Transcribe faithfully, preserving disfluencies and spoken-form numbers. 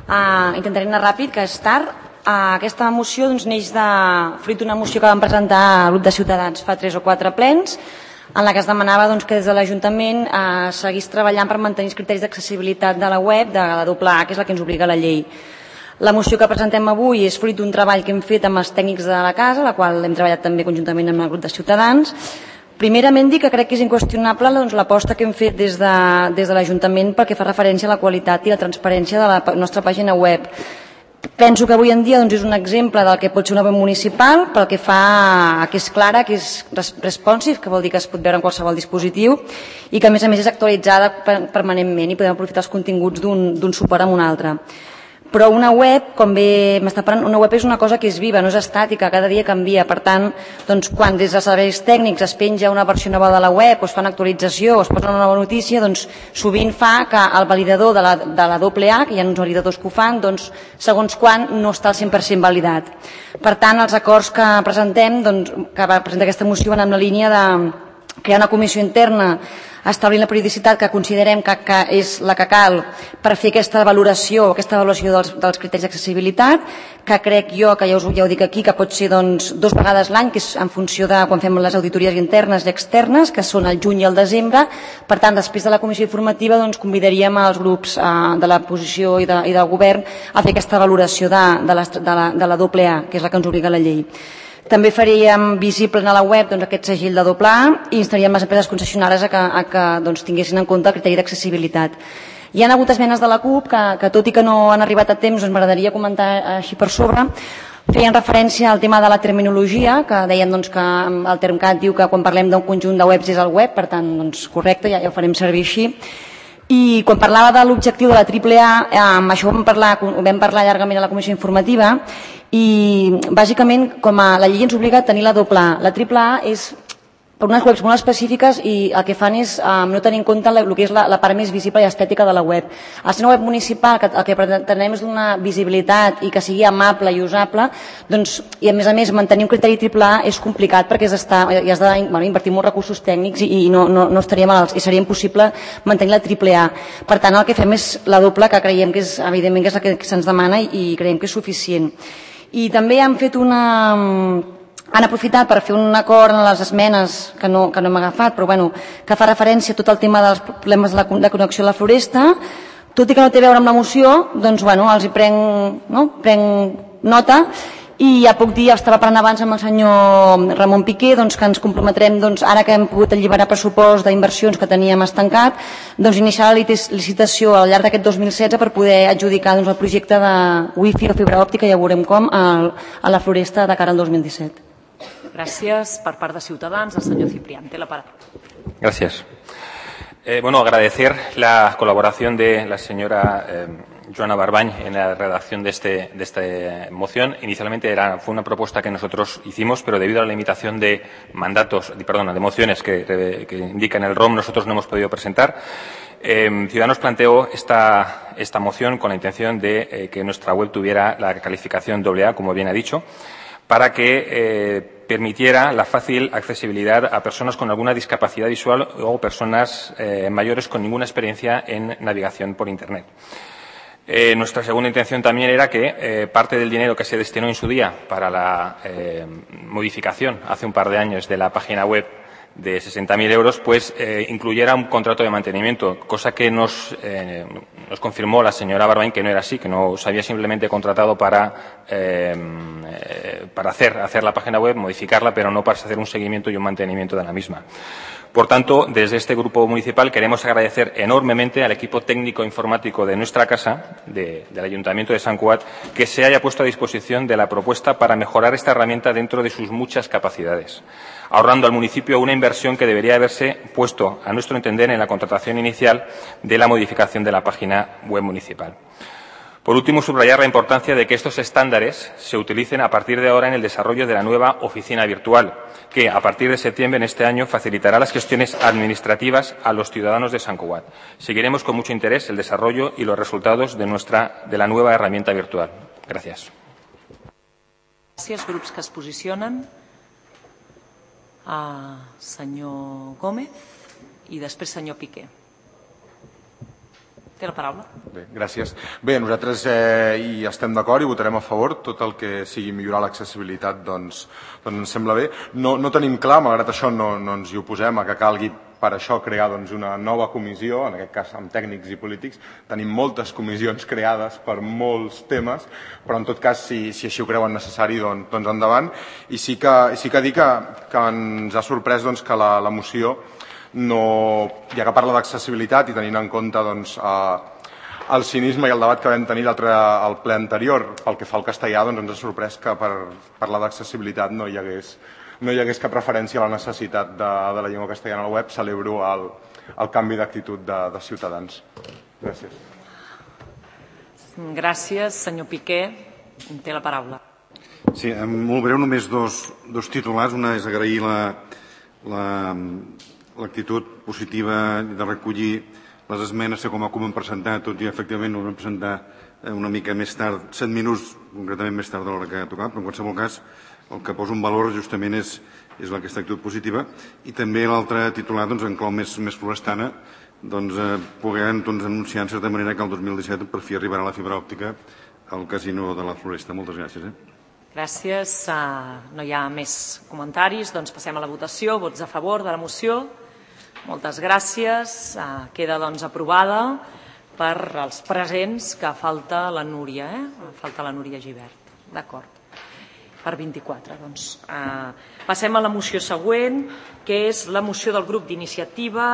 Intentaré anar ràpid, que és tard. Aquesta moció neix de fruit d'una moció que vam presentar al grup de Ciutadans fa tres o quatre plens, en la que es demanava que des de l'Ajuntament seguís treballant per mantenir els criteris d'accessibilitat de la web de la doble A, que és la que ens obliga la llei. La moció que presentem avui és fruit d'un treball que hem fet amb els tècnics de la casa, la qual hem treballat també conjuntament amb el grup de Ciutadans. Primerament dir que crec que és inqüestionable l'aposta que hem fet des de l'Ajuntament pel que fa referència a la qualitat i la transparència de la nostra pàgina web. Penso que avui en dia és un exemple del que pot ser una web municipal pel que fa que és clara, que és responsive, que vol dir que es pot veure en qualsevol dispositiu i que a més a més és actualitzada permanentment i podem aprofitar els continguts d'un suport amb un altre. Però una web, com bé m'està parlant, una web és una cosa que és viva, no és estàtica, cada dia canvia. Per tant, quan des dels serveis tècnics es penja una versió nova de la web, o es fa una actualització, o es posa una nova notícia, doncs sovint fa que el validador de la doble A, que hi ha uns validadors que ho fan, segons quan no està al cent per cent validat. Per tant, els acords que presentem, que va presentar aquesta moció, van en la línia de crear una comissió interna establint la periodicitat que considerem que és la que cal per fer aquesta valoració aquesta avaluació dels criteris d'accessibilitat, que crec jo, que ja ho dic aquí, que pot ser dues vegades l'any, que és en funció de quan fem les auditories internes i externes, que són el juny i el desembre. Per tant, després de la comissió informativa convidaríem els grups de l'oposició i del govern a fer aquesta valoració de la doble A, que és la que ens obliga la llei. També faríem visible a la web aquest segell de doble A i instaríem les empreses concessionàries a que tinguessin en compte el criteri d'accessibilitat. Hi ha hagut esmenes de la CUP que, tot i que no han arribat a temps, m'agradaria comentar així per sobre. Feien referència al tema de la terminologia, que deien que el Termcat diu que quan parlem d'un conjunt de webs és el web, per tant, correcte, ja ho farem servir així. I quan parlava de l'objectiu de la triple A, això ho vam parlar llargament a la comissió informativa i bàsicament com la llei ens obliga a tenir la doble A. La triple A és per unes webs molt específiques i el que fan és no tenir en compte el que és la part més visible i estètica de la web. Al ser una web municipal el que pretenem és donar visibilitat i que sigui amable i usable, i a més a més mantenir un criteri triple A és complicat perquè has d'invertir molts recursos tècnics i no estaria malalt i seria impossible mantenir la triple A. Per tant, el que fem és la doble, que creiem que és evidentment la que se'ns demana i creiem que és suficient. I també han fet una... han aprofitat per fer un acord en les esmenes que no hem agafat, però que fa referència a tot el tema dels problemes de connexió a la Floresta. Tot i que no té a veure amb la moció, doncs els hi prenc nota i ja puc dir, estava parlant abans amb el senyor Ramon Piqué, que ens comprometrem, ara que hem pogut alliberar pressupost d'inversions que teníem estancat, iniciar la licitació al llarg d'aquest dos mil setze per poder adjudicar el projecte de wifi o fibra òptica, ja veurem com, a la Floresta de cara al dos mil disset. Gracias. Per part de Ciutadans, el senyor Ciprián. Té la palabra. Gracias. Eh, bueno, agradecer la colaboración de la señora eh, Joana Barbany en la redacción de, este, de esta moción. Inicialmente era, fue una propuesta que nosotros hicimos, pero debido a la limitación de mandatos, perdón, de mociones que, que indican el R O M, nosotros no hemos podido presentar. Eh, Ciudadanos planteó esta, esta moción con la intención de eh, que nuestra web tuviera la calificación doble A, como bien ha dicho, para que eh, permitiera la fácil accesibilidad a personas con alguna discapacidad visual o personas eh, mayores con ninguna experiencia en navegación por Internet. Eh, nuestra segunda intención también era que eh, parte del dinero que se destinó en su día para la eh, modificación hace un par de años de la página web de sesenta mil euros, pues eh, incluyera un contrato de mantenimiento, cosa que nos, eh, nos confirmó la señora Barbany que no era así, que no se había simplemente contratado para, eh, eh, para hacer, hacer la página web, modificarla, pero no para hacer un seguimiento y un mantenimiento de la misma. Por tanto, desde este grupo municipal queremos agradecer enormemente al equipo técnico informático de nuestra casa, de, del Ayuntamiento de Sant Cugat, que se haya puesto a disposición de la propuesta para mejorar esta herramienta dentro de sus muchas capacidades, ahorrando al municipio una inversión que debería haberse puesto, a nuestro entender, en la contratación inicial de la modificación de la página web municipal. Por último, subrayar la importancia de que estos estándares se utilicen a partir de ahora en el desarrollo de la nueva oficina virtual, que a partir de septiembre en este año facilitará las gestiones administrativas a los ciudadanos de Sant Cugat. Seguiremos con mucho interés el desarrollo y los resultados de, nuestra, de la nueva herramienta virtual. Gracias. Gràcies, grups que es posicionen. Uh, senyor Gómez i després senyor Piqué. Té la paraula. Bé, gràcies. Bé, nosaltres eh, hi estem d'acord i votarem a favor. Tot el que sigui millorar l'accessibilitat doncs, doncs ens sembla bé. No, no tenim clar, malgrat això no, no ens hi oposem, a que calgui per això crear doncs, una nova comissió, en aquest cas amb tècnics i polítics. Tenim moltes comissions creades per molts temes, però en tot cas, si, si així ho creuen necessari, doncs, doncs endavant. I sí que, sí que dir que, que ens ha sorprès doncs, que la, la moció, no, ja que parla d'accessibilitat i tenint en compte doncs, eh, el cinisme i el debat que vam tenir al ple anterior pel que fa al castellà, doncs ens ha sorprès que per parlar d'accessibilitat no hi hagués no hi hagués cap referència a la necessitat de, de la llengua castellana al web. Celebro el, el canvi d'actitud de, de Ciutadans. Gràcies. Gràcies. Senyor Piqué, té la paraula. Sí, molt breu, només dos, dos titulars. Una és agrair la, la, l'actitud positiva de recollir les esmenes que com a CUP hem presentat, tot i efectivament ho vam presentar una mica més tard, set minuts concretament més tard de l'hora que tocava, però en qualsevol cas el que poso en valor justament és, és aquesta actitud positiva. I també l'altre titular, doncs, en clau més, més florestana, doncs, eh, poder doncs, anunciar en certa manera que el dos mil disset per fi arribarà la fibra òptica al casino de la Floresta. Moltes gràcies. Eh? Gràcies. Uh, no hi ha més comentaris, doncs passem a la votació. Vots a favor de la moció. Moltes gràcies. Uh, queda doncs aprovada per als presents, que falta la Núria, eh? Falta la Núria Gibert. D'acord. Per vint-i-quatre. Doncs, eh, passem a la moció següent, que és la moció del grup d'iniciativa